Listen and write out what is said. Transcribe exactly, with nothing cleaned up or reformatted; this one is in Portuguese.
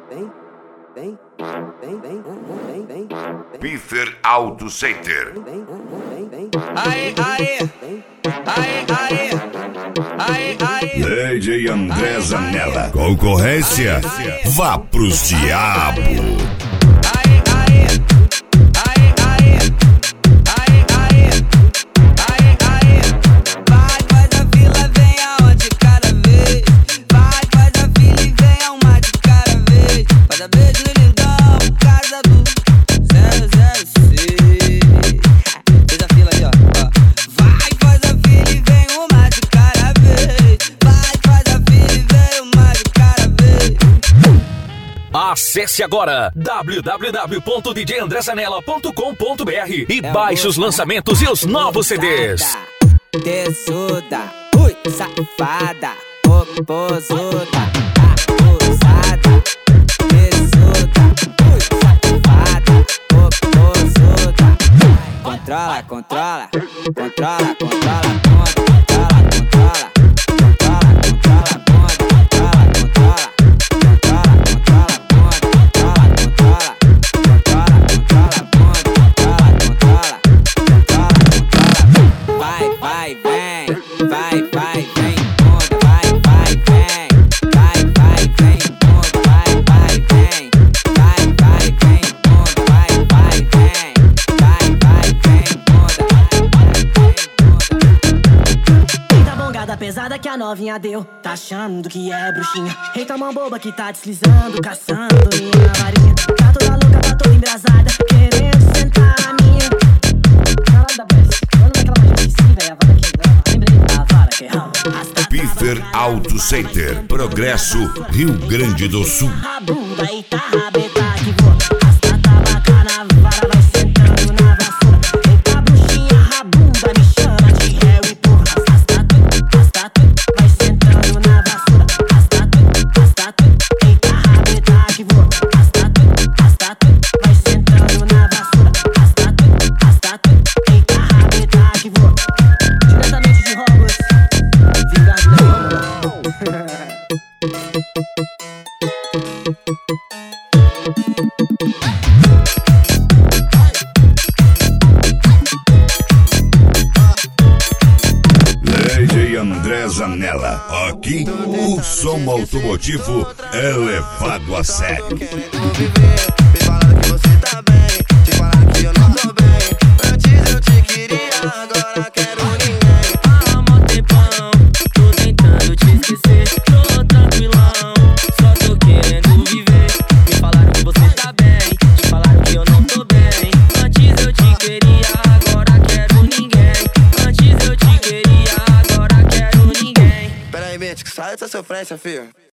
vem, vem, vem, vem, vem, vem, Piffer Auto Center. vem, vem, vem, Aê, aê, aê, aê, aê, aê. D J André Zanella. Concorrência? Vá pros diabo. Aê, aê, aê, aê, aê, aê, aê, aê. Vai, faz a fila, vem aonde cada vez. Vai, faz a fila e vem a uma de cada vez. Faz a beijo no lindão, casa do zero zero seis. Fez a fila aí, ó. Vai, faz a fila e vem uma de cada vez. Vai, faz a fila e vem uma de cada vez. Acesse agora w w w ponto d j andré zanella ponto com ponto b r e baixe os lançamentos e os novos C Ds. Tesuda, ui, safada, popozuda, abusada. Tesuda, ui, safada, popozuda. Controla, controla, controla, controla, controla, controla, controla, controla, controla, controla, controla, controla, controla, controla, controla, controla, controla. Vai, vai, vem, vai, vai, vem, bunda, vai, vai, vem, vai, vai, vem, bunda, vai, vai, vem, vai, vai, vem, bunda, vai, vai, vem, vai, vai, vem, bunda, vai, vai, vem, bunda. Eita bongada pesada que a novinha deu, tá achando que é bruxinha. Eita mão boba que tá deslizando, caçando minha varinha. Tá toda louca, tá toda embrasada, querendo sentar na minha. Caralho da Bess, olha naquela magia que sim, velho, a vara que dá. Lembrei da vara que rala. Piffer Auto Center. Progresso, Rio Grande do Sul. A bunda, eita rabeta que voa. Rasta tabaca na vara, vai sentando na vassoura. Eita bruxinha, rabunda, me chama de réu e porra. Rasta tu, rasta tu, vai sentando na vassoura. Rasta tu, rasta tu, eita rabeta que voa. Rasta tu, rasta tu, vai sentando na vassoura. Rasta tu, rasta tu, eita rabeta que voa. Diretamente de Hogwarts, vingado da bomba. D J André Zanella. Aqui, o som automotivo é levado a sério. Me falaram que você tá bem, te falaram que eu não tô bem. Antes eu te queria, agora quero ninguém. Há mó tempão, tô tentando te esquecer. Tô tranquilão, só tô querendo viver. Me falaram que você tá bem, te falaram que eu não tô bem. Antes eu te queria, agora quero ninguém. Antes eu te queria, agora quero ninguém. Pera aí, mente, que sai dessa sofrência, filho.